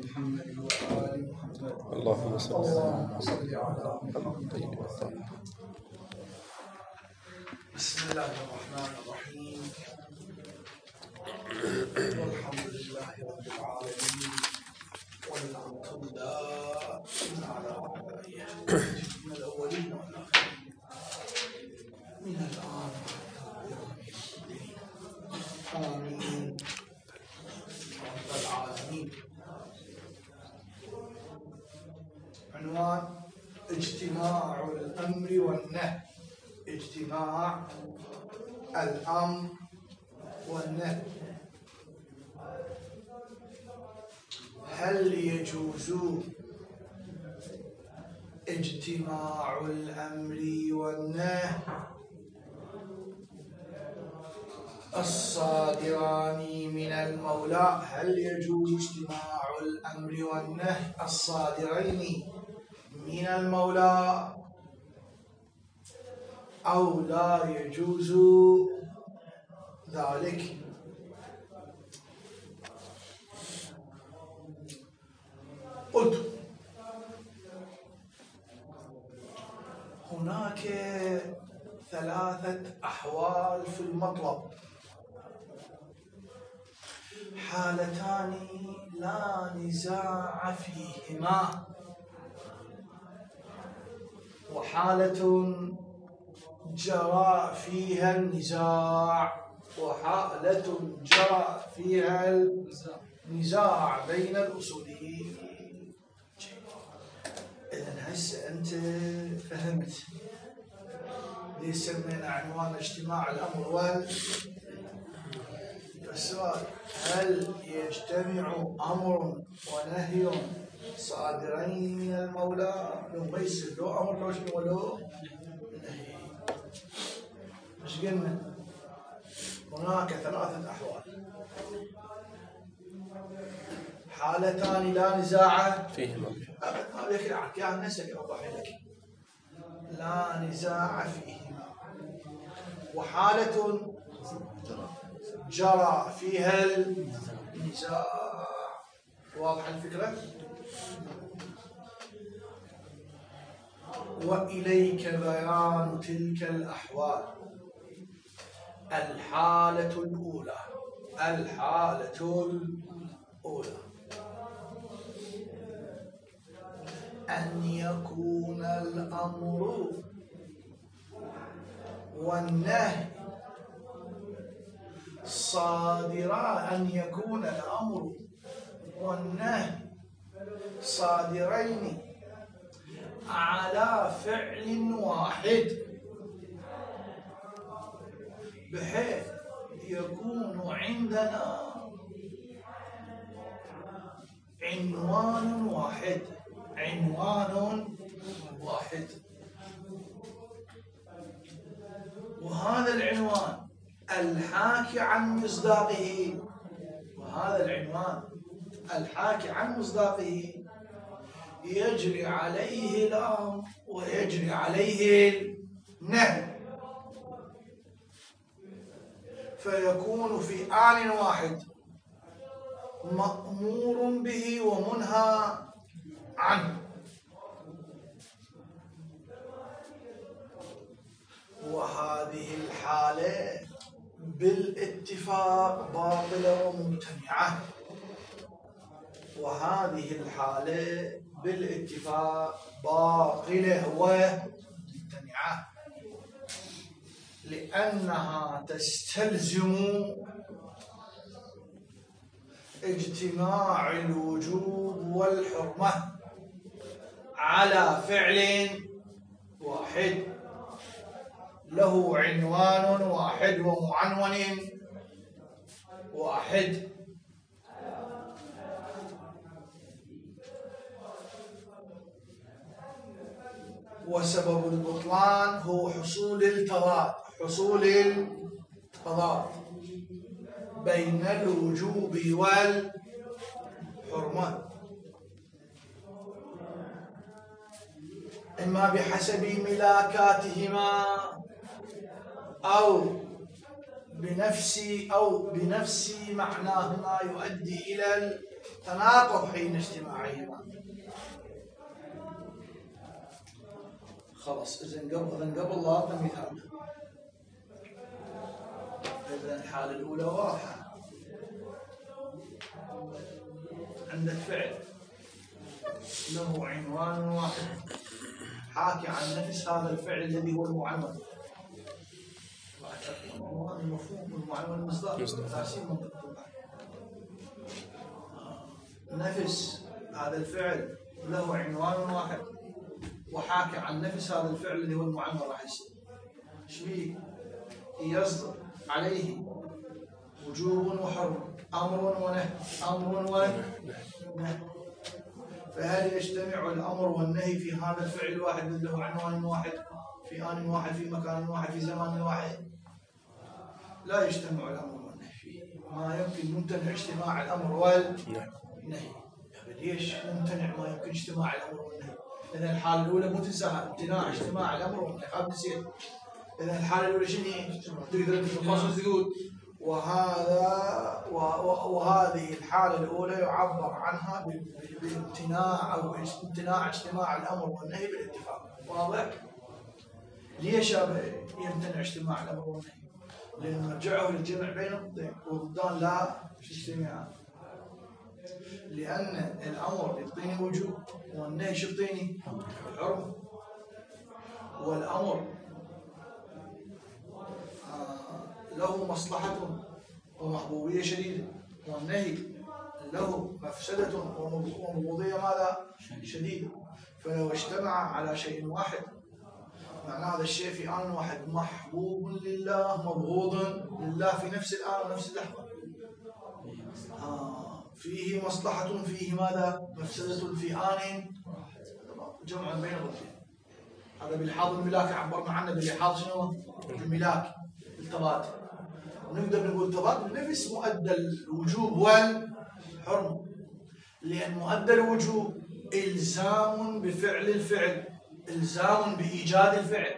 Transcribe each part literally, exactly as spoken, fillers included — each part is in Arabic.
محمد وآل محمد. اللهم صل اللهم صل على محمد. بسم الله الرحمن الرحيم. والحمد لله رب العالمين، والعقبة دائم على أعدائه من الأولين والآخرين من الآن آمين رب العالمين. عنوان: اجتماع الأمر والنهي. اجتماع الأمر والنهي. هل يجوز اجتماع الأمر والنهي الصادران من المولى؟ هل يجوز اجتماع الأمر والنهي الصادرين من المولى أو لا يجوز ذلك؟ قلت هناك ثلاثة أحوال في المطلب، حالتان لا نزاع فيهما، وحالة جرى فيها النزاع، وحالة جرى فيها النزاع بين الأصوليين. إذن هسه أنت فهمت ليش سمينا عنوان اجتماع الأمر والنهي. السؤال: هل يجتمع أمر ونهي صادرين من المولى؟ لو ما يصير له أمر لو شنو له نهي. مش قلنا هناك ثلاثة أحوال، حالتان لا نزاع فيهما. هذا كلامك يا نسأل أوضح لك. لا نزاع فيهما، وحالة جرى فيها النزاع. واضح الفكرة؟ وإليك بيان تلك الأحوال. الحالة الأولى الحالة الأولى أن يكون الأمر والنهي صادرا أن يكون الأمر والنهي صادرين على فعل واحد، بحيث يكون عندنا عنوان واحد عنوان واحد وهذا العنوان الحاكي عن مصداقه وهذا العنوان الحاكي عن مصداقه يجري عليه الأمر ويجري عليه النهي، فيكون في آن واحد مأمور به ومنهى عنه. وهذه الحالة بالاتفاق باطلة وممتنعة وهذه الحالة بالاتفاق باطلة وممتنعة، لأنها تستلزم اجتماع الوجوب والحرمة على فعل واحد له عنوان واحد ومعنون واحد. وسبب البطلان هو حصول التضاد حصول التضاد بين الوجوب والحرمة، إما بحسب ملاكاتهما أو بنفس أو بنفس معناهما يؤدي إلى تناقض حين اجتماعهما. خلاص إذا قبل إذا قبل لا مثال. إذا الحالة الأولى واضحة، عندك فعل له عنوان واحد حاكي عن نفس هذا الفعل الذي هو المعنون. المفهوم المعنون المصدر تقسيم منطق. نفس هذا الفعل له عنوان واحد وحاكي عن نفس هذا الفعل الذي هو المعنون راح يصير شبيه يصدر عليه وجوب وحرم، امر ونهي، امر ونهي. فهل يجتمع الامر والنهي في هذا الفعل الواحد الذي له عنوان واحد في آن واحد في مكان واحد في زمان واحد؟ لا يجتمع الامر والنهي فيه. ما يمكن ممتنع اجتماع الامر والنهي. ليش ممتنع ما يمكن اجتماع الامر والنهي؟ اذا الحاله الاولى مو تنساها، امتناع اجتماع الامر والنهي، خاب نسيت. اذا الحاله الاولى شنو هي؟ تقدر تقول وهذا وهذه الحاله الاولى يعبر عنها بامتناع او امتناع اجتماع الامر والنهي بالاتفاق. واضح؟ ليش يمتنع اجتماع الامر والنهي؟ لأن نرجعه للجمع بين الضدين والضدان لا يجتمعان. لأن الأمر يعطيني وجوب والنهي شو يعطيني؟ حرمة. والأمر آه له مصلحة ومحبوبية شديدة، والنهي له مفسدة ومبغوضية ماذا؟ شديدة. فلو اجتمع على شيء واحد معنى هذا الشيء في آن واحد محبوب لله مبغوض لله في نفس الآن ونفس اللحظة. آه فيه مصلحة فيه ماذا؟ مفسدة في آن جمع بين الضدين. هذا بلحاظ الملاك عبرنا عنه بلحاظ شنو؟ الملاك التبادل. ونقدر نقول تبادل نفس مؤدى الوجوب والحرمة، لأن مؤدى الوجوب إلزام بفعل الفعل، إلزام بإيجاد الفعل،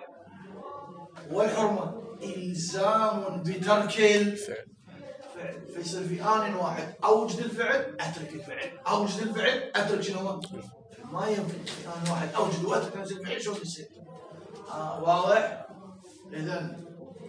والحرمة إلزام بترك الفعل. فيصير في آن واحد أوجد الفعل أترك الفعل، أوجد الفعل أترك شنو؟ ما يمكن في آن واحد أوجد وأترك نفس الفعل. شو يصير؟ آه واضح؟ إذن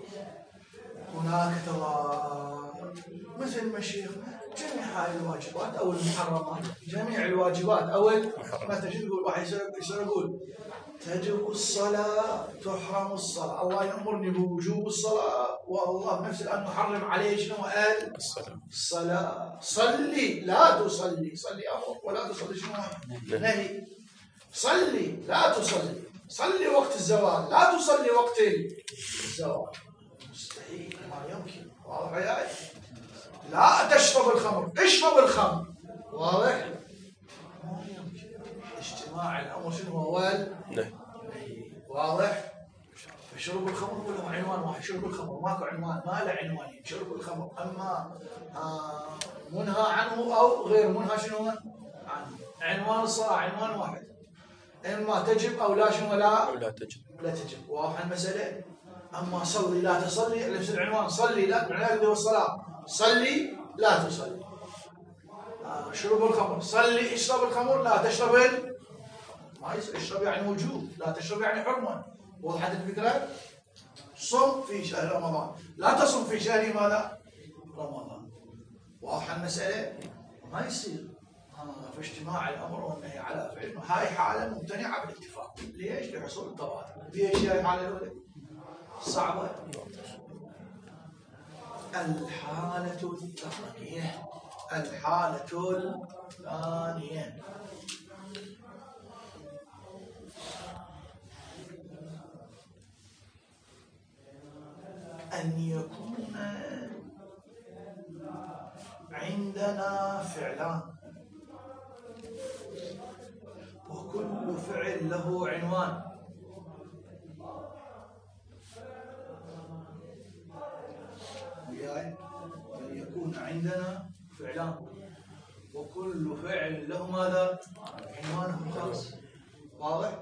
هناك تضاد مثل ما الشيخ جميع هاي الواجبات أو المحرمات، جميع الواجبات أو مثلا شو يقول واحد يصير يقول تجب الصلاة تحرم الصلاة، الله يأمرني بوجوب الصلاة والله بنفس الآن محرم عليه شنو؟ قال الصلاة. الصلاة صلي لا تصلي، صلي أمر ولا تصلي شنو؟ نهي. صلي لا تصلي، صلي وقت الزوال لا تصلي وقت الزوال. مستحيل، ما يمكن. واضح يا؟ لا تشرب الخمر، اشرب الخمر. واضح؟ ما يمكن اجتماع الأمر شنو هو؟ نهي. واضح؟ فشرب الخمر ولا عنوان واحد؟ شرب الخمر ماكو عنوان، ما له عنوانين. شرب الخمر اما آه منهى عنه او غير منهى شنو عنه. عنوان الصلاة عنوان واحد، اما تجب او لا شنو لا او لا تجب لا تجب. واضح المسألة؟ اما صلي لا تصلي على نفس العنوان، صلي لا معناه الصلاة، صلي لا تصلي. آه شرب الخمر، صلي اشرب الخمر لا تشرب ال... ما يصير. اشرب يعني وجوب، لا تشرب يعني حرمة. وضحت الفكرة؟ صم في شهر رمضان لا تصم في شهر ماذا؟ رمضان. واضحة المسألة؟ ما يصير. آه فاجتماع الأمر والنهي على فعل هاي حالة ممتنعة بالاتفاق. ليش؟ لحصول التبادل. ليش هاي الحالة الأولى؟ صعبة. الحالة الثانية، الحالة الثانية أن يكون عندنا فعلان وكل فعل له عنوان، أن يكون عندنا فعلان وكل فعل له ماذا؟ عنوانه الخاص. واضح؟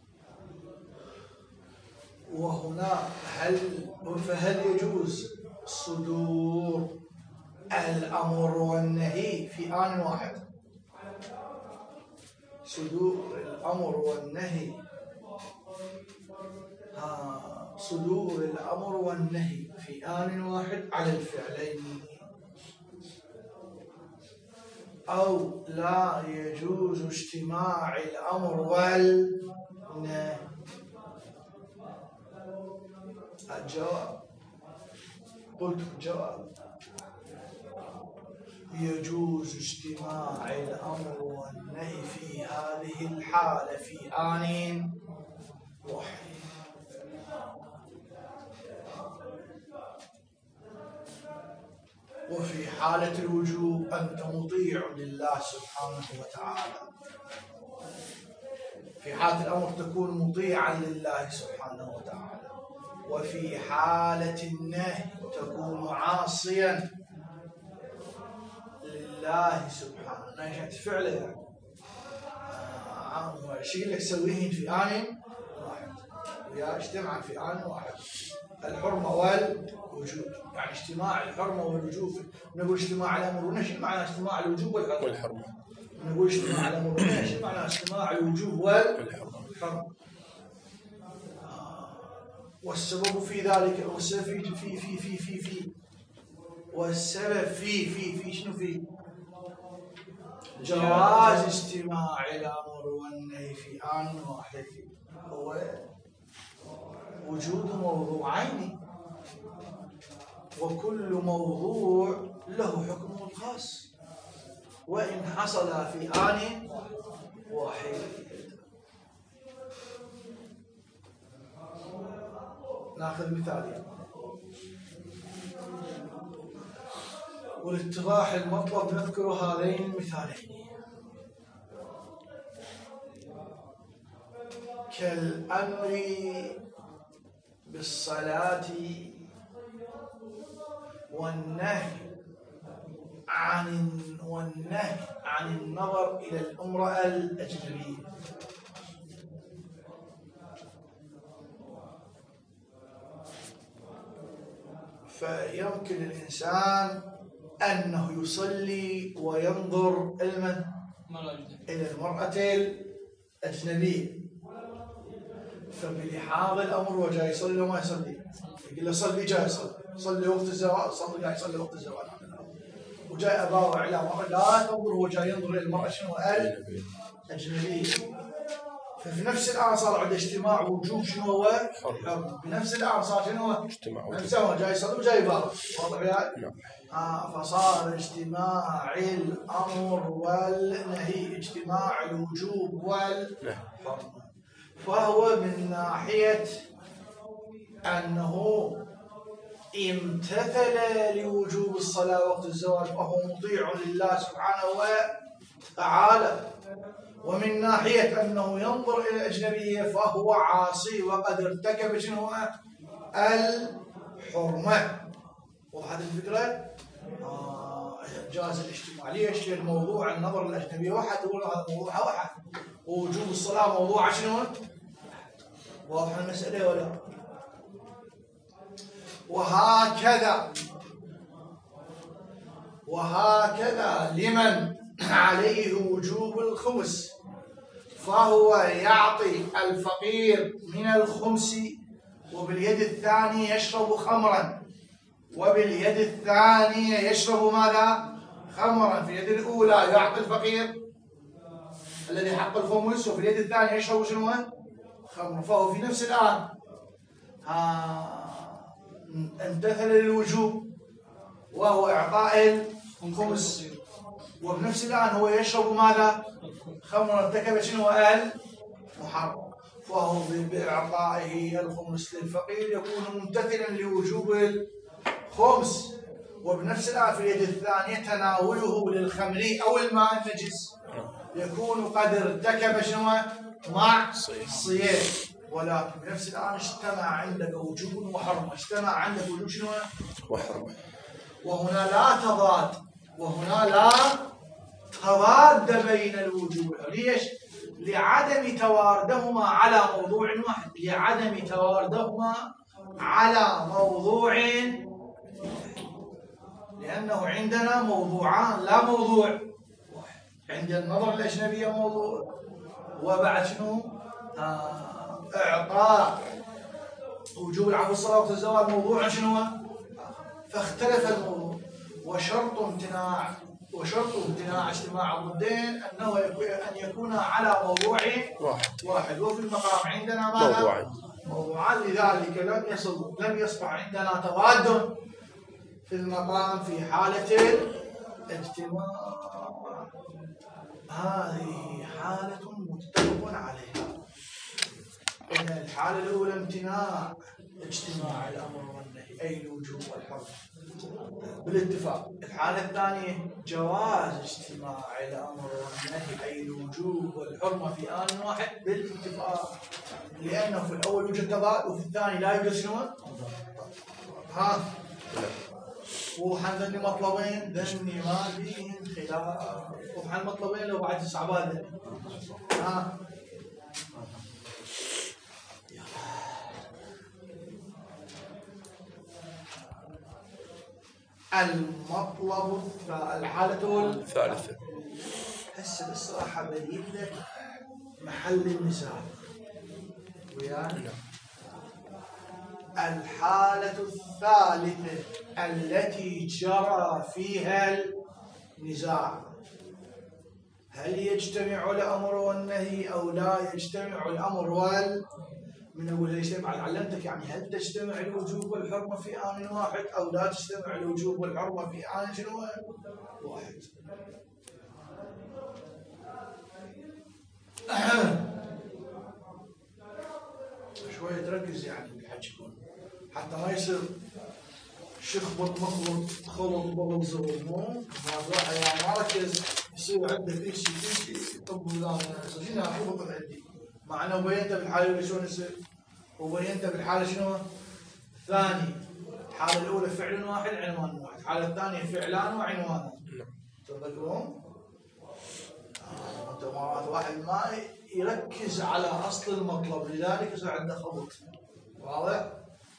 وهنا هل فهل يجوز صدور الأمر والنهي في آن واحد؟ صدور الأمر والنهي ها صدور الأمر والنهي في آن واحد على الفعلين، أو لا يجوز اجتماع الأمر والنهي. الجواب قلت الجواب يجوز اجتماع الأمر والنهي في هذه الحالة في آن واحد. وفي حالة الوجوب أنت مطيع لله سبحانه وتعالى، في حالة الأمر تكون مطيعا لله سبحانه وتعالى، وفي حالة النهي تكون عاصيا لله سبحانه. نهيت فعله يعني آه شيء اللي تسويه في آن واحد ويا اجتماعا في آن واحد، الحرمة والوجوب، يعني اجتماع الحرمة والوجوب. نقول اجتماع الأمر والنهي شو معنى اجتماع الوجوب والحرمة؟ نقول اجتماع الأمر والنهي شو معنى اجتماع الوجوب والحرمة؟ والسبب في ذلك، والسبب في في في في في, في والسبب في في في شنو في جواز اجتماع الأمر والنهي في آن واحد هو وجود موضوعين، وكل موضوع له حكمه الخاص وإن حصل في آن واحد. ناخذ مثالين ولاتضاح المطلب نذكر هذين المثالين. كالأمر بالصلاة والنهي عن والنهي عن النظر إلى الامرأة الأجنبية. فيمكن الإنسان أنه يصلي وينظر إلى المرأة الأجنبية، فبلحاظ الأمر هو جاي يصلي وما يصلي، يقول له صلي جاي يصلي، صلي وقت الزواج صلي جاي يصلي وقت الزواج، وجاي أباوع على مرة لا تنظر هو جاي ينظر إلى المرأة شنو الأجنبية. ففي نفس الآن صار عنده اجتماع وجوب شنو هو؟ حرمة. بنفس الآن صار شنو هو؟ اجتماع وجوب، جاي يصلي وجاي يباوع، واضح يا؟ نعم. آه فصار اجتماع الأمر والنهي اجتماع الوجوب والحرمة، فهو من ناحية أنه امتثل لوجوب الصلاة وقت الزواج فهو مطيع لله سبحانه وتعالى، ومن ناحية أنه ينظر إلى الأجنبية فهو عاصي وقد ارتكب شنو الحرمة. وهذه الفكرة آه جاز الاجتماع. ليش؟ الموضوع النظر للأجنبية واحد، هو هذا موضوع واحد، ووجوب الصلاة موضوع شنو؟ واضح المسألة ولا؟ وهكذا وهكذا لمن عليه وجوب الخمس فهو يعطي الفقير من الخمس، وباليد الثانية يشرب خمرا، وباليد الثانية يشرب ماذا؟ خمرا. في اليد الأولى يعطي الفقير الذي حق الخمس، وفي اليد الثانية يشرب شنو؟ خمر. فهو في نفس الآن امتثل للوجوب وهو إعطاء الخمس، وبنفس الآن هو يشرب ماذا؟ خمر، ارتكب شنو؟ المحرم. فهو بإعطائه الخمس للفقير يكون ممتثلا لوجوب الخمس، وبنفس الآن في اليد الثانية تناوله للخمر أو الماء النجس يكون قد ارتكب شنو؟ معصية. ولكن بنفس الآن اجتمع عندك وجوب وحرمة، اجتمع عندك وجوب شنو؟ وحرمة. وهنا لا تضاد، وهنا لا تضاد بين الوجوب. ليش؟ لعدم تواردهما على موضوع واحد، لعدم تواردهما على موضوع، لأنه عندنا موضوعان لا موضوع واحد. عند النظر الأجنبية موضوع، وبعد شنو؟ آه إعطاء وجوب العفو الصلاة وقت الزواج موضوع شنو؟ فاختلف الموضوع. وشرط امتناع وشرط امتناع اجتماع الضدين أنه أن يكون على موضوع واحد, واحد. وفي المقام عندنا ماذا؟ موضوعان موضوعان لذلك لم يصل لم يصبح عندنا تواد في المقام في حالة الاجتماع. هذه حالة متفق عليها. إن الحالة الأولى امتناع اجتماع الأمر والنهي أي الوجوب والحرمة بالاتفاق. الحالة الثانية جواز اجتماع الأمر والنهي أي الوجوب والحرمة في آن واحد بالاتفاق، لأنه في الأول يوجد تضاد وفي الثاني لا يوجد شنو؟ ها وحن مطلبين ذني ما فيهم خلاف، وحن مطلبين لو بعد صعبان ذني ها المطلب الحالة الثالثة. هسه بالصراحة بين لك محل النزاع ويانا. الحالة الثالثة التي جرى فيها النزاع، هل يجتمع الأمر والنهي أو لا يجتمع الأمر وال من أول يجتمع؟ علمتك يعني هل تجتمع الوجوب والحرمة في آن واحد أو لا تجتمع الوجوب والحرمة في آن شنو واحد. شوية تركز يعني بالحكي حتى ما يصير شخبط مخلط خلط بغل زور مو موضوع يعني ما ركز يصير عنده في شيء في شيء طب ولا صدقني اخبط عندي مع انه بينت بالحاله الاولى شلون يصير وبينت بالحاله شنو الثاني. الحاله الاولى فعل واحد عنوان واحد، الحاله الثانيه فعلان وعنوان. تذكرون؟ انت مرات واحد ما يركز على اصل المطلب لذلك يصير عنده خبط. واضح؟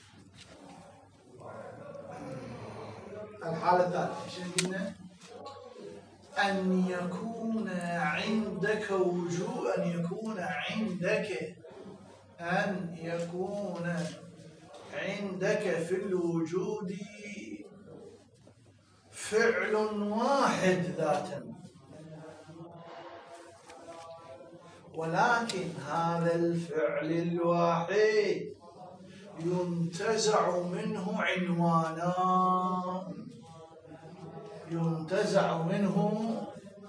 الحالة الثالثة شنو قلنا؟ أن يكون عندك وجوب أن يكون عندك أن يكون عندك في الوجود فعل واحد ذاتا، ولكن هذا الفعل الواحد ينتزع منه عنوانان ينتزع منه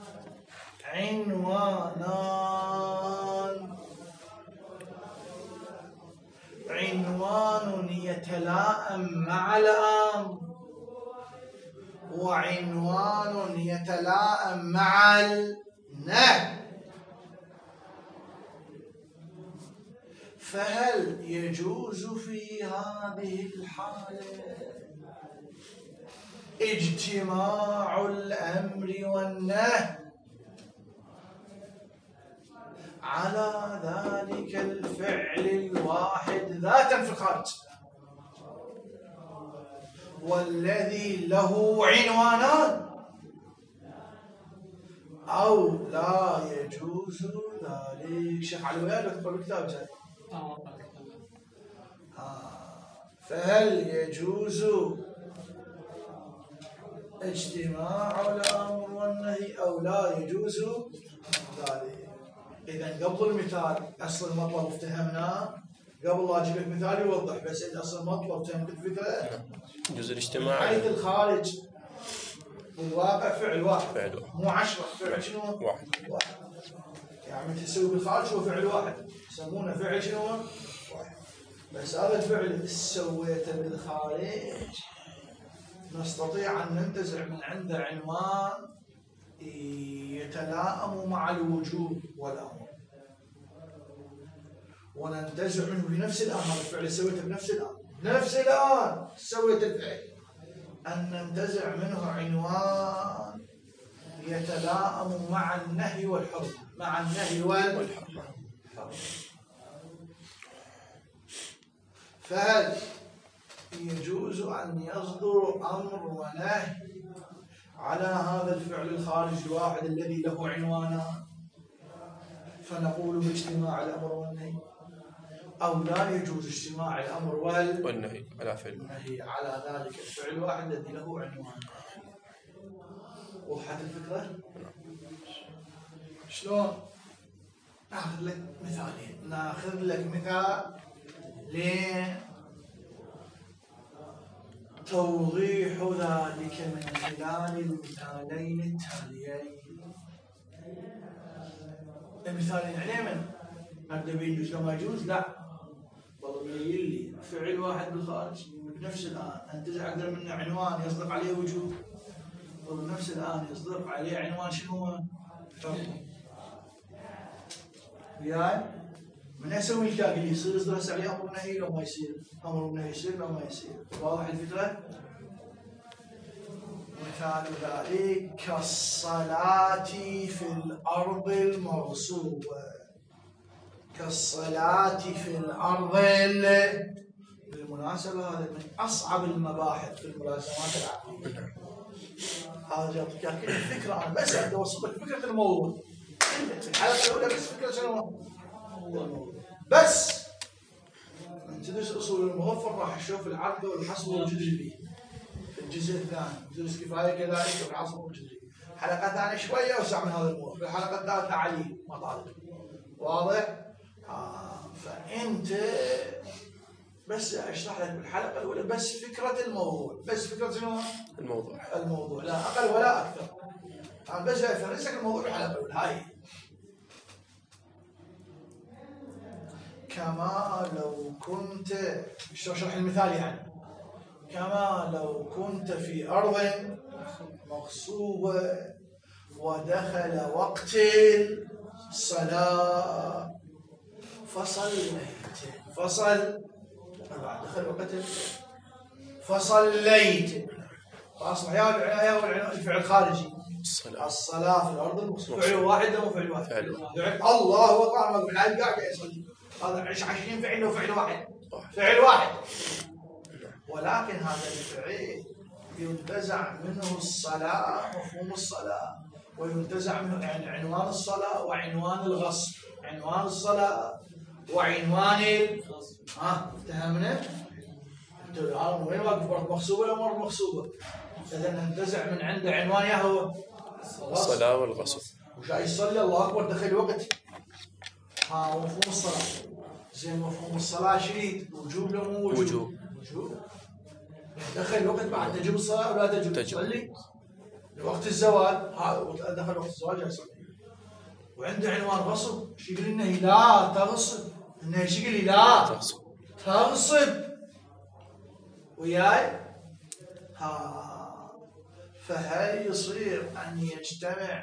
عنوانان عنوان يتلائم مع الأمر وعنوان يتلائم مع النهي. فهل يجوز في هذه الحالة اجتماع الأمر والنهي على ذلك الفعل الواحد ذاتا في الخارج والذي له عنوانان، أو لا يجوز ذلك؟ شيخ علي وياه لو تقرأ الكتاب جاي. فهل يجوز اجتماع الأمر والنهي أو لا يجوز ذلك؟ إذا قبل المثال أصل المطلب افتهمناه، قبل لا أجيب لك مثال يوضح، بس إذا أصل المطلب فهمت الفكرة؟ يجوز الاجتماع حيث الخارج والواقع فعل واحد فعل واحد مو عشرة، فعل شنو؟ واحد واحد يعني تسوي بالخارج هو فعل واحد يسمونه فعل شنو؟ واحد. بس هذا الفعل سويته بالخارج نستطيع أن ننتزع من عنده عنوان يتلائم مع الوجوب والأمر، وننتزع منه بنفس الآن. هذا الفعل سويته بنفس الآن نفس الآن سويت الفعل أن ننتزع منه عنوان يتلائم مع النهي والحرمة مع النهي والحرمة. فهل يجوز أن يصدر أمر ونهي على هذا الفعل الخارجي الواحد الذي له عنوانان، فنقول باجتماع الأمر والنهي، أو لا يجوز اجتماع الأمر والنهي على فعل النهي على ذلك الفعل الواحد الذي له عنوان. وضحت الفكرة؟ شلون؟ ناخذ لك مثالين، ناخذ لك مثال لتوضيح ذلك من خلال المثالين التاليين. المثالين يعني من نبدأ بيجوز لو ما يجوز؟ لا، والله بيبين لي فعل واحد بالخارج بنفس الآن أنتزع أقدر منه عنوان يصدق عليه وجوب، وبنفس الآن يصدق عليه عنوان شنو هو؟ حكم. وياي؟ من أسوي الكاكل يصير يصدر هسه عليه أمر ونهي لو ما يصير؟ أمر ونهي يصير لو ما يصير؟ واضح الفكرة؟ مثال ذلك كالصلاة في الأرض المغصوبة. كالصلاة في الأرض، بالمناسبة هذا من أصعب المباحث في الملازمات العقلية. هذا جابت كل الفكرة، أنا بس أبدأ أوصل لك فكرة الموضوع. الحلقة الأولى بس فكرة شنو؟ بس من تدرس أصول المظفر راح تشوف العرض والحصر والجزري في الجزء الثاني، تدرس كفاية كذلك والحصر والجزري. حلقة ثانية شوية أوسع من هذا الموضوع، الحلقة الثالثة علي مطالب. واضح؟ آه فأنت بس أشرح لك بالحلقة الأولى بس فكرة الموضوع، بس فكرة شنو؟ الموضوع. الموضوع لا أقل ولا أكثر. أنا بس أفرز لك الموضوع بالحلقة الأولى هاي. كما لو كنت، شرح المثال يعني، كما لو كنت في أرض مغصوبة ودخل وقت الصلاة فصليت، فصل دخل وقت فصليت، فأصبح يا الفعل الخارجي الصلاة. الصلاة في الأرض المغصوبة فعل واحد أو فعل واحد؟ فعل واحد. الله أكبر، ما أقول حال قاعد يصلي، هذا عشرين فعل وفعل واحد، فعل واحد. ولكن هذا الفعل ينتزع منه الصلاة، مفهوم الصلاة، وينتزع منه يعني عنوان الصلاة وعنوان الغصب، عنوان الصلاة وعنوان الغصب. ها افتهمنا؟ انتوا الان وين واقف؟ برضه مغصوبة ولا مرة مغصوبة؟ إذا ننتزع من عنده عنوان يا هو الصلاة والغصب. وجاي يصلي الله أكبر دخل وقت. ها مفهوم الصلاة. زين مفهوم الصلاة شديد، وجوب لو مو وجوب؟ وجوب. وجوب. دخل وقت بعد تجب الصلاة ولا تجب؟ تصلي وقت الزوال، ها دخل وقت الزوال جاي يصلي. وعنده عنوان غصب، ايش يقول لنا؟ لا تغصب. انه ايش يقول لي؟ لا تغصب. تغصب. وياي؟ ها فهل يصير ان يجتمع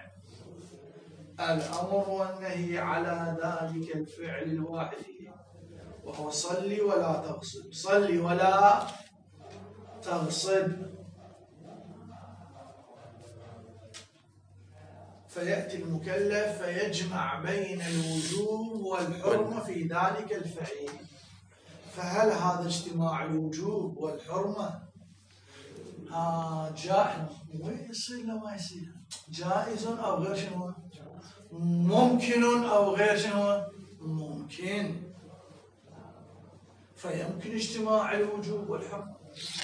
الامر والنهي على ذلك الفعل الواحد وهو صلي ولا تغصب؟ صلي ولا تغصب. فيأتي المكلف فيجمع بين الوجوب والحرمة في ذلك الفعل. فهل هذا اجتماع الوجوب والحرمة آه جائز؟ وين يصير لو ما يصير؟ جائز أو غير شنو؟ ممكن أو غير شنو؟ ممكن. فيمكن اجتماع الوجوب والحرمة.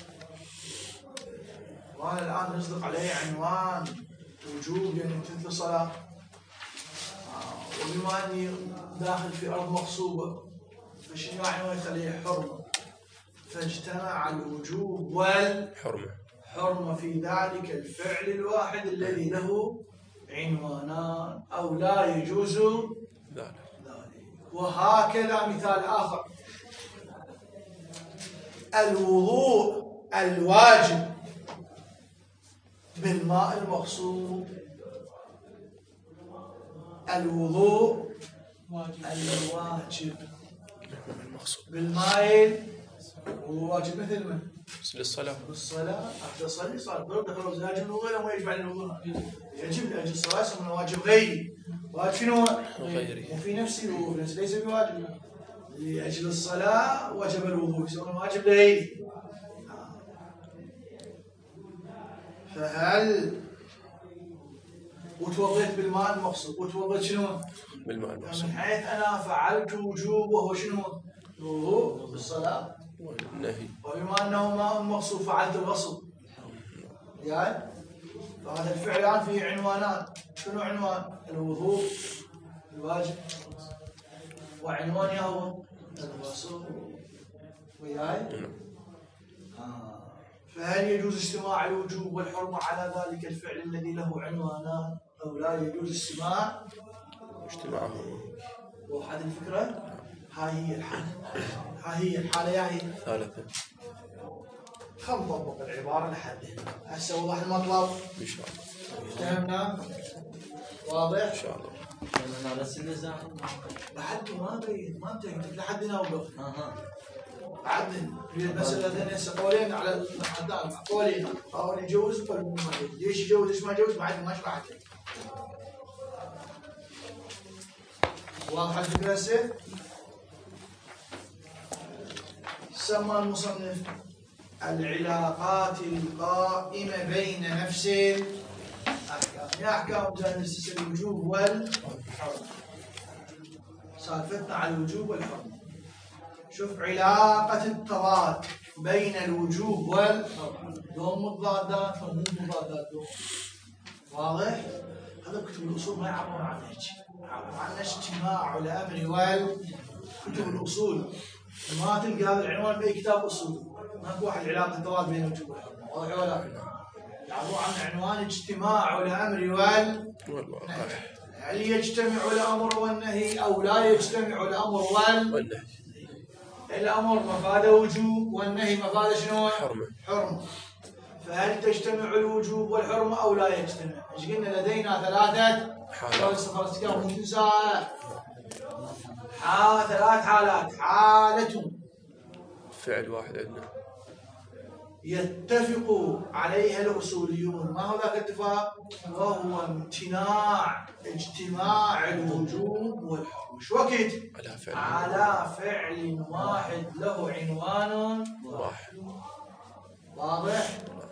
وأنا الآن نصدق عليه عنوان وجوب يعني مثل الصلاة، آه وبما أني داخل في أرض مغصوبة فشنو يعني يخليه حرمة؟ فاجتمع الوجوب والحرمة حرمة في ذلك الفعل الواحد الذي له عنوانان أو لا يجوز ذلك. وهكذا مثال آخر، الوضوء الواجب بالماء المغصوب. الوضوء الواجب بالماء واجب مثل من؟ للصلاة. بالصلاة حتى تصلي صار برد دخلوا زاجم الوضوء ولا يجب على الوضوء؟ يجب لأجل الصلاة اسمه واجب غيري. واجب شنو؟ غيري. وفي نفس الوضوء ليس بواجب، لأجل الصلاة وجب الوضوء يسمونه واجب غيري. فهل وتوضيت بالماء المقصود، وتوضيت شنو؟ بالماء المقصود. من حيث أنا فعلت وجوب وهو شنو؟ الوضوء بالصلاة. والنهي. وبما أنه ماء مقصود فعلت الغسل. يعني فهذا الفعلان فيه عنوانان. شنو عنوان؟ الوضوء الواجب، وعنوان يهو الغسل. وياي؟ آه. فهل يجوز اجتماع الوجوب والحرمة على ذلك الفعل الذي له عنوانان أو لا يجوز اجتماع اجتماعهم؟ وهذه الفكرة. هاي هي الحالة، هاي هي الحالة يا هي. ثالثا خل نطبق العبارة لحد هنا. هسه وضح المطلب إن شاء الله. فهمنا؟ واضح؟ إن شاء الله. أنا بس النزاع لحد ما بين ما متأكد لحد هنا وقف. اها بعدين المسألة ثانية هسه قولين على الحدان، قولين قول يجوز وقول ما يجوز. ليش يجوز ليش ما يجوز بعد ما شرحت. واضح الفكرة هسه؟ سمى المصنف العلاقات القائمة بين نفس الأحكام. يا أحكام جانس الوجوب والحرمة. سالفتنا على الوجوب والحرمة. شوف علاقة التضاد بين الوجوب والحرمة. دوم مضادات ومو مضادات دوم. واضح؟ هذا كتب الأصول ما يعبرون عن هيك. يعبرون عن اجتماع الأمر والكتب الأصول. ما تلقى هذا العنوان بأي كتاب أصول. ماكو واحد علاقة تضاد بين الوجوب والحرمة. واضح ولا؟ يعبرون عن عنوان اجتماع الأمر وال والواقع. هل يجتمع الأمر والنهي أو لا يجتمع الأمر وال والنهي. الأمر مفاده وجوب والنهي مفاده شنو؟ حرمة. حرمة. فهل تجتمع الوجوب والحرمة أو لا يجتمع؟ ايش قلنا لدينا ثلاثة حالات. خلاص كم ساعة؟ ها ثلاث حالات. حالة فعل واحد عندنا يتفق عليها الأصوليون. ما هو ذاك الاتفاق؟ وهو امتناع اجتماع الوجوب والحرمة. شو وقت؟ على فعل على فعل واحد له عنوان واحد. واضح؟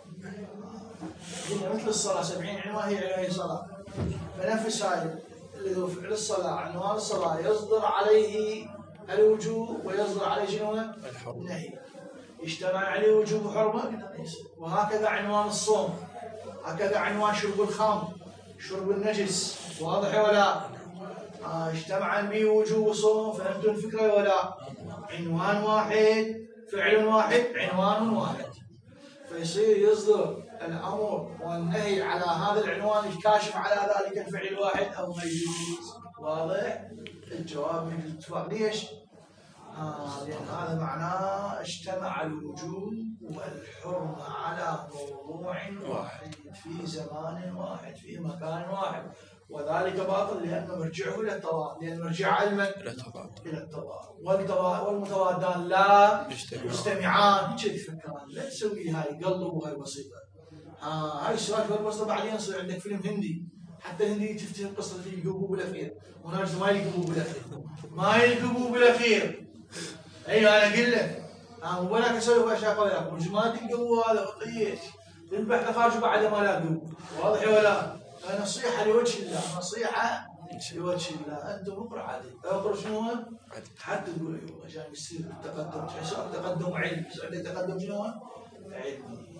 هي مثل الصلاة سبعين عنوان هي هي صلاة. فنفس هاي اللي هو فعل الصلاة عنوان الصلاة يصدر عليه الوجوب ويصدر عليه شنو؟ الحرمة. النهي. يجتمع عليه وجوب وحرمة. وهكذا عنوان الصوم، هكذا عنوان شرب الخمر، شرب النجس. واضح ولا؟ آه اجتمع به وجوب وصوم. فهمتوا الفكرة ولا؟ عنوان واحد، فعل واحد، عنوان واحد. فيصير يصدر الأمر والنهي على هذا العنوان الكاشف على ذلك الفعل الواحد أو ما يجوز. واضح؟ الجواب من الاتفاق. ليش؟ آه لأن هذا معناه اجتمع الوجوب والحرمة على موضوع واحد في زمان واحد في مكان واحد. وذلك باطل لأن مرجعه إلى التضاد. لأن مرجع علما إلى التضاد. إلى التضاد. والمتضادان لا يجتمعان. يجتمعان. كيف تفكران؟ لا تسوي هاي قلبوا هاي بسيطة. آه هاي السؤال البسيطة بعدين يصير عندك فيلم هندي. حتى الهندي تفتهم قصة القبو بالأخير. وناس ما يلقبوا بالأخير. ما يلقبوا بالأخير. أيوة أنا أقول لك. آه مو أنا كسوي أشياء قوية. مش ما تلقبوا هذا قضية. تذبح تخرج بعد ما لاقوا. واضح ولا؟ نصيحة لوجه الله. نصيحة لوجه الله. أنتم اقرأ عادي. اقرأ شنو؟ حتى تقول أيوة عشان يصير التقدم. تحس تقدم علمي. عندك تقدم شنو؟ علمي.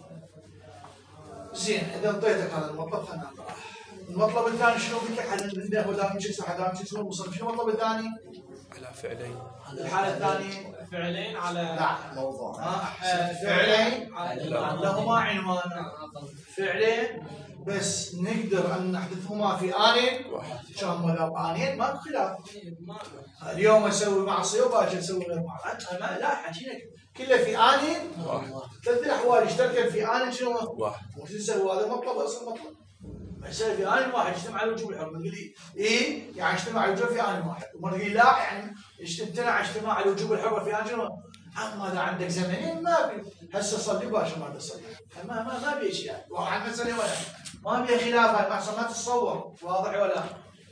زين إذا انطيتك هذا المطلب خلنا نقرأ. المطلب الثاني شنو بك؟ حد عنده ولا من شخص حد من شخص وصل. شنو المطلب الثاني؟ على فعلين. الحالة الثانية فعلين على لا موضوع. آه فعلين لهما عنوان. فعلين بس نقدر أن نحذفهما في آن واحد. شام ولا آنين ماكو خلاف. اليوم أسوي معصية وباكر أسوي غير معصية. أنا لا حكينا كله في آن واحد. ثلاث الأحوال يشتركن في آن شنو؟ واحد. وش تسوي هذا مطلب أصل مطلب. ما يصير في آن واحد يجتمع على وجوب الحرمة. تقول لي إيه يعني اجتمع على الوجوب في آن واحد. وما تقول لا يعني امتنع اجتماع على وجوب الحرمة في آن شنو؟ أما إذا عندك زمنين ما بي هسه صلي باشا ما تصلي. ما ما ما بي شيء. واحد مسألة ولا ما بي خلاف. هاي ما تتصور. واضح ولا؟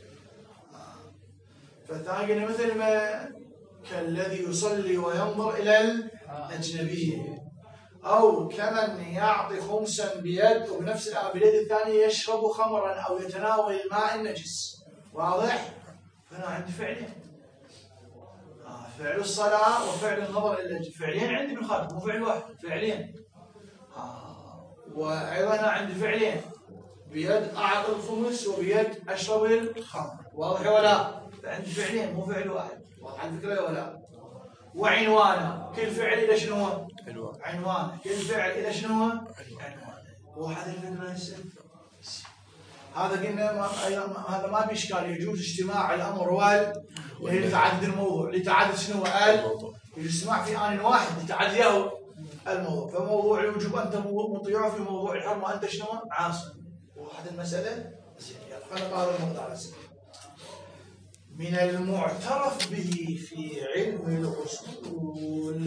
فثاني مثل ما كالذي يصلي وينظر إلى الأجنبية أو كمن يعطي خمسا بيد وبنفس الآن باليد الثانية يشرب خمرا أو يتناول الماء النجس. واضح؟ فأنا عندي فعلين، آه فعل الصلاة وفعل النظر إلى النجس، فعلين عندي بالخارج مو فعل واحد، فعلين. آه وأيضا أنا عندي فعلين، بيد أعطي الخمس وبيد أشرب الخمر. واضح ولا؟ فعندي فعلين مو فعل واحد. واضح الفكرة ولا؟ وعنوانه، كل فعل إلى شنو هو؟ عنوان. عنوانه، كل فعل إلى شنو هو؟ عنوانه. واحد الفكرة هسه. هذا قلنا ما هذا ما بإشكال، يجوز اجتماع الأمر وال لتعدد الموضوع، لتعدد شنو الموضوع؟ الاجتماع في آن واحد لتعدد الموضوع، فموضوع الوجوب أنت مطيع، في موضوع الحرم وأنت شنو؟ عاصم. واحد المسألة زين. يلا خلينا نقرأ الموضوع على سبيل. من المعترف به في علم الأصول،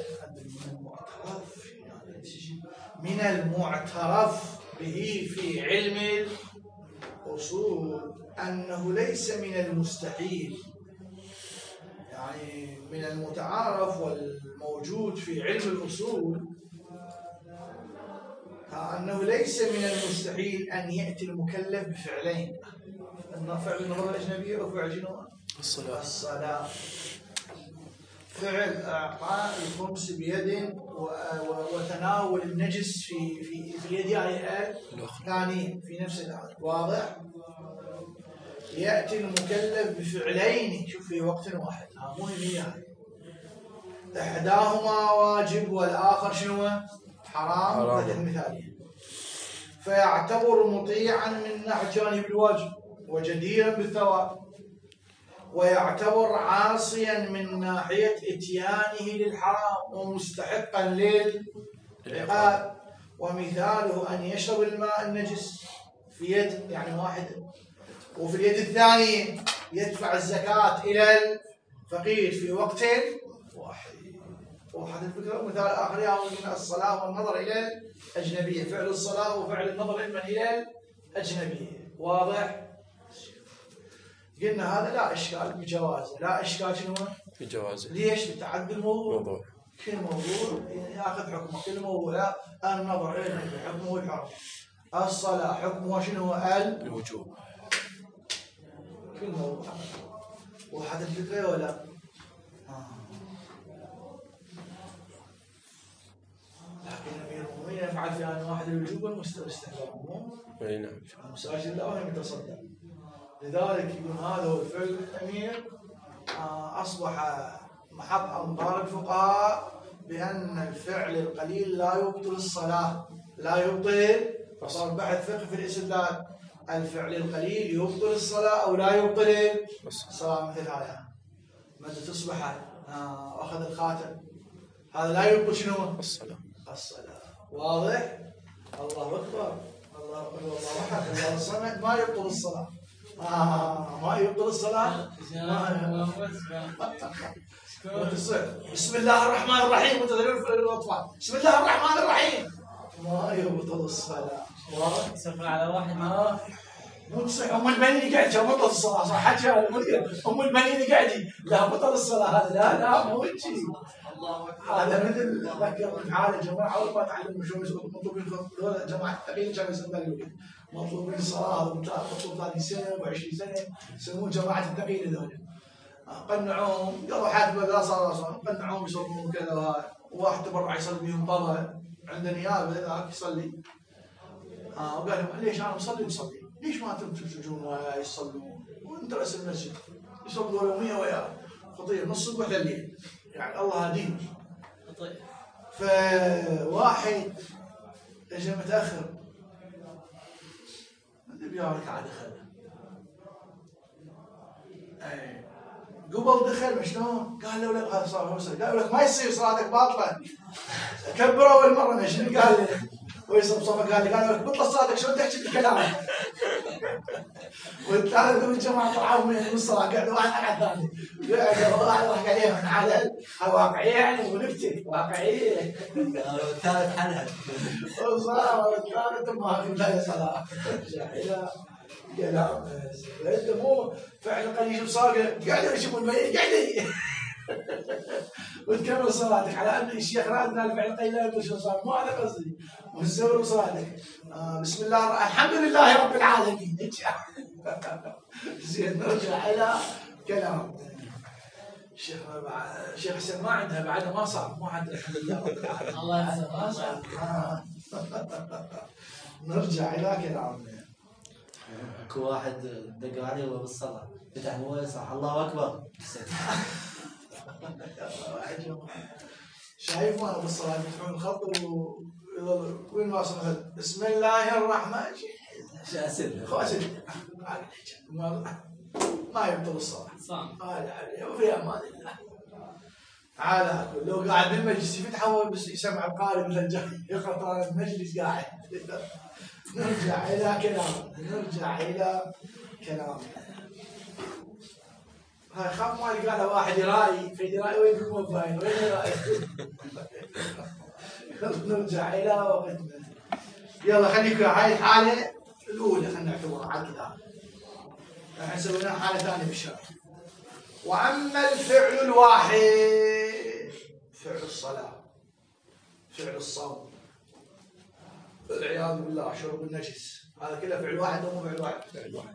من المعترف به في علم الأصول أنه ليس من المستحيل، يعني من المتعارف والموجود في علم الأصول أنه ليس من المستحيل أن يأتي المكلف بفعلين، فعل النظر الأجنبية وفعل شنو؟ الصلاة. الصلاة. فعل إعطاء الخمس بيد وتناول النجس في في في اليد الثانية في نفس الآن. واضح؟ يأتي المكلف بفعلين، شوف في وقت واحد، مو هي إحداهما واجب والآخر شنو؟ حرام. مثل مثالين. فيعتبر مطيعا من ناحية جانب الواجب وجديرا بالثواب، ويعتبر عاصيا من ناحية اتيانه للحرام ومستحقا للعقاب. ومثاله أن يشرب الماء النجس في يد يعني واحدة، وفي اليد الثانية يدفع الزكاة إلى الفقير في وقت واحد. واحد الفكرة. مثال آخر يقول الصلاة والنظر إلى الأجنبية، فعل الصلاة وفعل النظر إلى الأجنبية. واضح؟ قلنا هذا لا إشكال بجوازه، لا إشكال شنو؟ بجوازه. ليش؟ لتعدد الموضوع. موضوع. كل موضوع ياخذ حكمه، كل موضوع. لا النظر إلى حكمه الحرام، الصلاة حكمه شنو؟ الوجوب. كل موضوع. واحد الفكرة ولا؟ آه. لكن أمير المؤمنين يفعل في آن واحد الوجوب والمستحب. اي نعم. المساجد لا وهم يتصدق. لذلك يقول هذا هو الفعل الأمير. أصبح محط أنظار الفقهاء بأن الفعل القليل لا يبطل الصلاة، لا يبطل. فصار بحث فقه في الاستدلال، الفعل القليل يبطل الصلاة أو لا يبطل الصلاة. مثل هذا متى تصبح آه أخذ الخاتم، هذا لا يبطل شنو؟ الصلاة. الصلاة. واضح؟ الله أكبر، الله أكبر، الله أحد، الله الصمد، ما يبطل الصلاة. آه ما يبطل الصلاة. بسم الله الرحمن الرحيم وتدلون في الأطفال، بسم الله الرحمن الرحيم، ما يبطل الصلاة. واضح؟ سفر على واحد ما مو تصح. أم البنين قاعد بطل الصلاة، صح حكي أم البنين قاعدي لا بطل الصلاة. هذا لا لا مو شيء. هذا مثل ذكر من حال جماعة أول ما تعلموا شو مطلوبين دول جماعة التقيين كانوا يسمون مطلوبين الصلاة، مطلوب ثاني سنة وعشرين سنة يسمون جماعة التقيين هذول. قنعوهم قالوا حاج لا صلاة، قنعوهم يصلون كذا وهذا. واحد تبرع يصلي بهم طبعا عند نيابة ذاك يصلي. آه وقال لهم ليش أنا مصلي مصلي، ليش ما أنتم تجون ويا يصلون وأنت رأس المسجد يصلوا يوميا ويا خطير نص الصبح لليل، يعني الله هديهم. فواحد اجى متأخر اللي بيارك عاد دخل، اي قبل دخل شلون؟ قال له لا صار قالوا لك ما يصير صلاتك باطلة، كبر أول مرة. شنو قال لي؟ ويصب صفا قال لي قالوا لك بطلت صلاتك شلون تحكي الكلام؟ والثالث والجماعة طلعوا من الصلاة قاعد واحد على الثاني قاعد واحد راح قاعد يفهم على واقعية يعني ونكتب واقعية. الثالث حلها وصار والثالث ما في لا صلاة جاهلة كلام. انت مو فعل قليل صار قاعد يشوف الميت قاعد وتكمل صلاتك على ان الشيخ راد قال فعل قيل لا يدري شو صار، مو هذا قصدي. وتزور صلاتك. آه بسم الله الرحمن الحمد لله رب العالمين. زين نرجع الى كلام الشيخ الشيخ حسين ما عندها بعدها ما صار، مو عندها الحمد لله رب العالمين. الله يحسن ما صار. نرجع الى كلامنا. اكو واحد دق عليه وهو بالصلاه فتح مويه صح الله اكبر. شايف وانا بالصلاه يفتحون الخط ويظل وين واصل مثلا بسم الله الرحمن شو اسد خاسر ما يبطل الصلاه. صح. وفي امان الله. تعال لو قاعد بالمجلس يفتح هو بس يسمع القارئ مثلا جاي يقرا المجلس قاعد. نرجع الى كلام نرجع الى كلام هاي خاف ما يلقى له واحد يرائي في يرائي وين الموبايل وين يرائي. نرجع الى وقتنا. يلا خليكم هاي الحاله الاولى خلينا نعتبرها على الكتاب. الحين سوينا حاله ثانيه بالشرع. واما الفعل الواحد فعل الصلاه فعل الصوم والعياذ بالله شرب النجس، هذا كله فعل واحد او مو فعل واحد؟ فعل واحد.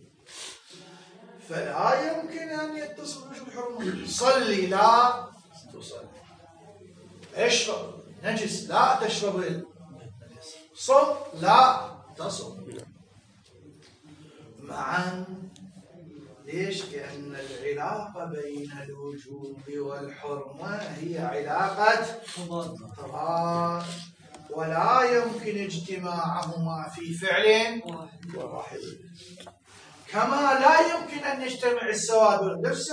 فلا يمكن ان يتصل بشو الحرمه. صلي لا تصلي، اشرب نجس لا تشرب، صم لا تصم معا. ليش؟ لأن العلاقة بين الوجوب والحرمة هي علاقة تضاد، ولا يمكن اجتماعهما في فعل واحد، كما لا يمكن أن يجتمع السواد والنفس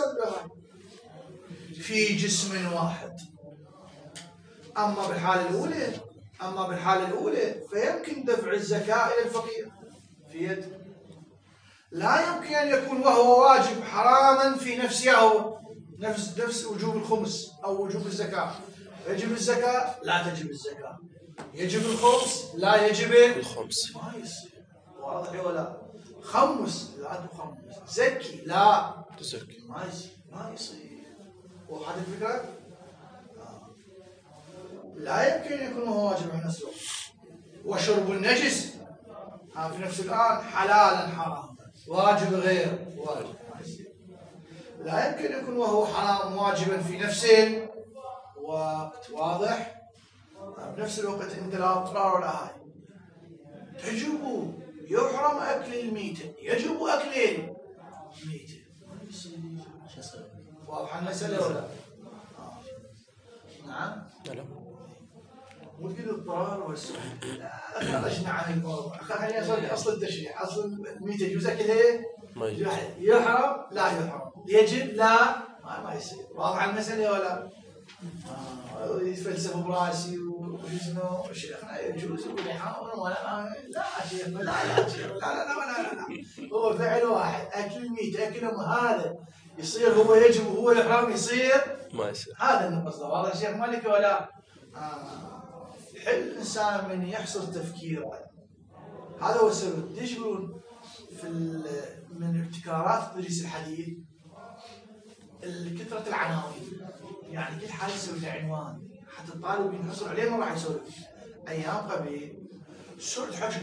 في جسم واحد. أما بالحالة الأولى أما بالحالة الأولى فيمكن دفع الزكاة إلى الفقير في يد، لا يمكن أن يكون وهو واجب حراما في نفسه هو نفس نفس وجوب الخمس أو وجوب الزكاة. يجب الزكاة لا تجب الزكاة، يجب الخمس لا يجب الخمس. ما يصير. واضح ولا؟ خمس لا تخمس، زكي لا تزكي ما يصير ما يصير. وهذه الفكرة لا يمكن أن يكون هو واجب على نفسه. وشرب النجس في نفس الآن حلالا حراما واجب غير واجب، لا يمكن أن يكون وهو حرام واجبا في نفس الوقت. واضح؟ بنفس الوقت أنت لا اضطرار ولا هاي تجب يحرم أكل الميتة، يجب أكل الميتة. واضح المسألة ولا؟ نعم؟ لا مو تقول اضطرار والسؤال. لا خرجنا عن الموضوع، خلينا نصل اصل التشريع. اصل الميتة يجوز اكلها؟ يحرم لا يحرم، يجب لا ما, ما يصير. واضح المسألة ولا؟ آه يتفلسف براسي وشنو شيخنا يجوز ويحرم ولا لا شيخ لا لا شيخ لا لا لا لا لا هو فعل واحد أكل الميتة أكلهم هذا يصير هو يجب وهو يحرم يصير ما يصير. هذا اللي قصده. واضح شيخ مالك ولا؟ آه. حل الإنسان من يحصر تفكيره، هذا هو السبب. ليش يقولون في من ابتكارات التدريس الحديث كثرة العناوين، يعني كل حاجة يسوي له عنوان حتى الطالب ينحصر عليه ما راح يسولف. أيام قبل سرد حكي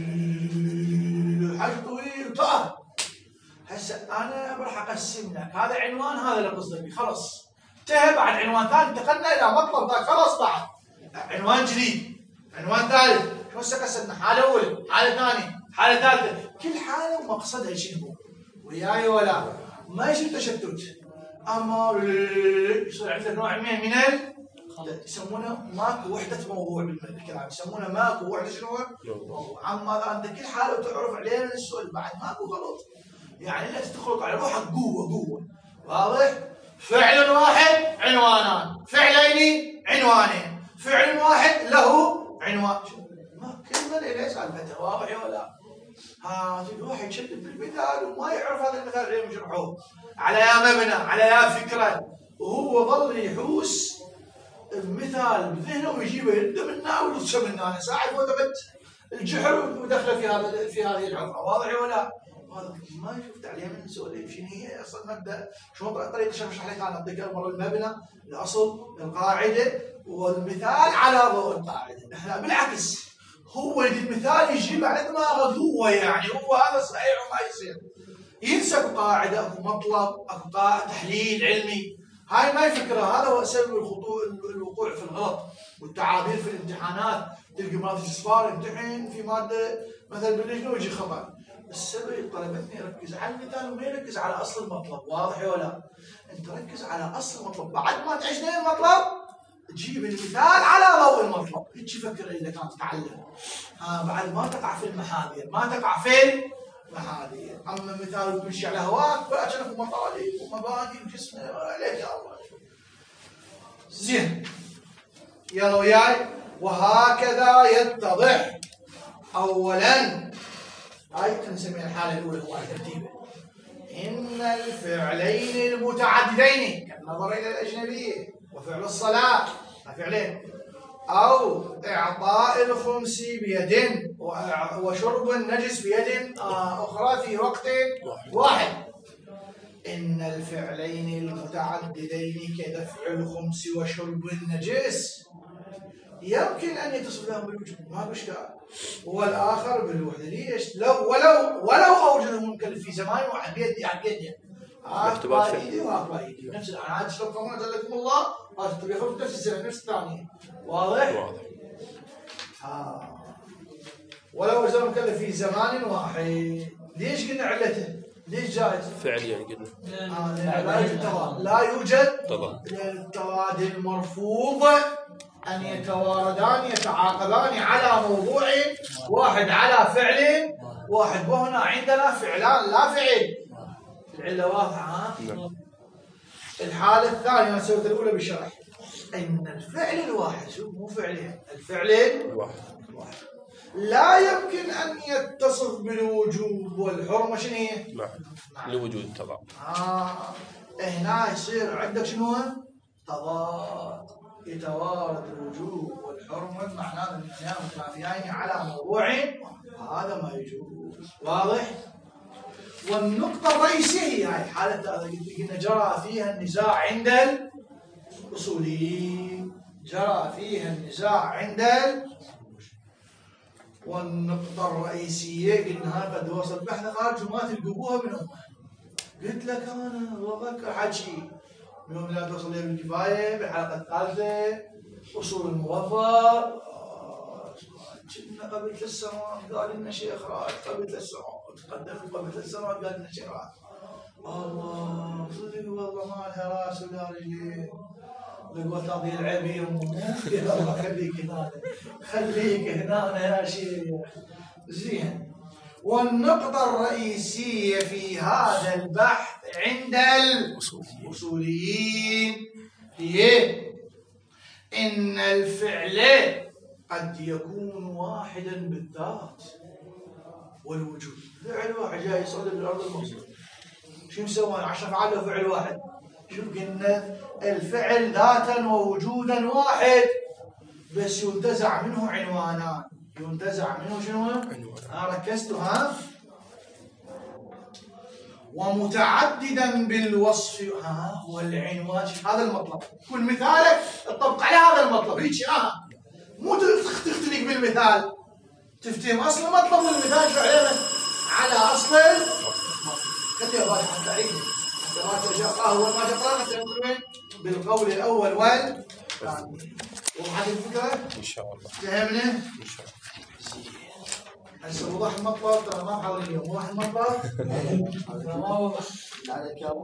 حكي طويل وطار. هسه أنا راح أقسم لك هذا عنوان هذا اللي قصدك بيه خلاص انتهى. بعد عنوان ثاني انتقلنا إلى مطلب ذاك خلاص بعد عنوان جديد عنوان ثالث. هسه قسمنا حالة أولى حالة ثانية حالة ثالثة، كل حالة ومقصدها شنو وياي ولا ما يصير تشتت. أما يصير عندك نوع من من يسمونه ماكو وحدة موضوع بالكلام، يسمونه ماكو وحدة شنو موضوع. أما أنت كل حالة وتعرف عليها السؤال بعد ماكو غلط، يعني لا تخلق على روحك قوة قوة. واضح؟ فعل واحد عنوانان، فعلين عنوانين، فعل واحد له عنوان. ما كلمة إليه سالفته. واضح ولا؟ ها واحد يشدد بالمثال وما يعرف هذا المثال غير مشرحوه على يا مبنى على يا فكرة، وهو ظل يحوس المثال بذهنه ويجيبه يده منه ويلطشه منه. أنا ساعد وثبت الجحر ودخله في هذا في هذه العمرة. واضح ولا؟ وهذا ما يشوف تعليم نسولف شنو هي اصلا مبدا شلون طريقه اشرح لك انا اعطيك مره المبنى الاصل القاعده والمثال على ضوء القاعده. احنا بالعكس هو المثال يجيب على دماغه هو يعني هو هذا صحيح وما يصير. ينسى اكو قاعده اكو مطلب اكو تحليل علمي هاي ما يفكرها. هذا هو سبب الوقوع في الغلط والتعابير في الامتحانات. تلقى ماده اصفار يمتحن في ماده مثلا باللجنه ويجي خطا. السبب طلبتني يركز على المثال وما يركز على اصل المطلب. واضح ولا؟ انت ركز على اصل المطلب بعد ما تعيش لين المطلب تجيب المثال على ضوء المطلب. هيك فكر اذا كان تتعلم. ها بعد ما تقع في المحاذير ما تقع في المحاذير. اما مثال تمشي على هواك فاجلك مطالب ومبادئ وجسم عليك يا الله. زين يلا وياي. وهكذا يتضح اولا هاي نسميها الحاله الاولى هو ترتيبه ان الفعلين المتعددين كالنظر الى الاجنبيه وفعل الصلاه فعلين او اعطاء الخمس بيد وشرب النجس بيد اخرى في وقت واحد. ان الفعلين المتعددين كدفع الخمس وشرب النجس يمكن ان يتصل لهم بالوجود ما باشكال والاخر بالوحده. ليش؟ لو ولو ولو اوجدهم المكلف في زمان واحد بيدي عن بيدي اكبر ايدي واكبر ايدي نفس الان تشرب خمر جزاكم الله هذا تبي خمر نفس الزمن نفس الثانيه. واضح؟ واضح. ها ولو اوجدهم المكلف في زمان واحد. ليش قلنا علته؟ ليش جائز؟ فعليا قلنا آه لا يوجد تضاد لا يوجد التضاد المرفوض أن يتواردان يتعاقبان على موضوع واحد على فعل واحد. وهنا عندنا فعلان لا فعل. العلة واضحة. نعم. الحالة الثانية أنا سويت الأولى بالشرح أن الفعل الواحد شوف مو فعلين الفعل الواحد لا يمكن أن يتصف بالوجوب والحرمة. شنو هي؟ نعم لوجود التضاد. آه هنا يصير عندك شنو؟ تضاد يتوارد الوجوب والحرمة معناه ان الاثنين متنافيين على موضوع هذا ما يجوز. واضح؟ والنقطة الرئيسية هي هاي حالة قلنا جرى فيها النزاع عند الأصوليين جرى فيها النزاع عند والنقطة الرئيسية قلنا قد وصل بحث أرجو ما تلقوها من أمها. قلت لك أنا وضعك حكي يوم لا توصل لي بالكفاية بالحلقة الثالثة أصول المظفر. كنا قبل ثلاث سنوات قال لنا شيخ رائد قبل ثلاث سنوات تقدم قبل ثلاث سنوات قال لنا شيخ رائد. الله صدق والله ما لها راس ولا رجلين. لقوا تضيع العبير الله خليك هنا خليك هنا يا شيخ. زين. والنقطة الرئيسية في هذا البحث عند الأصوليين هي إن الفعل قد يكون واحدا بالذات والوجود. فعل واحد جاي يصعد بالأرض الموصولة شو مسوي عشرة أفعال له فعل واحد. شوف قلنا الفعل ذاتا ووجودا واحد بس ينتزع منه عنوانان. ينتزع منه شنو؟ أنا ركزتوا ها؟ ومتعددا بالوصف ها هو العنوان. هذا المطلب كل مثالك تطبق على هذا المطلب هيك ها مو تختلق بالمثال تفتهم اصل المطلب والمثال فعلا على اصل خليها بالي حتى عيد حتى ما ترجع اول ما تقرا حتى بالقول الاول والثاني. وضحت الفكره؟ ان شاء الله. فهمنا؟ ان شاء الله. هسه وضح المطلب ترى ما حاضر اليوم وضح المطلب؟ هذا ما وضح.